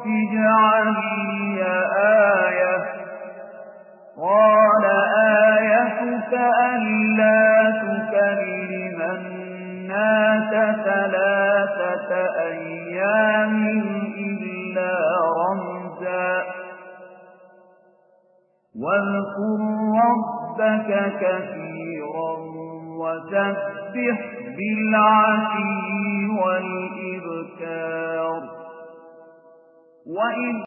اجعل لي آية قال آيتك ألا تكلم الناس 3 أيام إلا رمزا واذكر ربك كثيرا وسبح بالعشي والإبكار.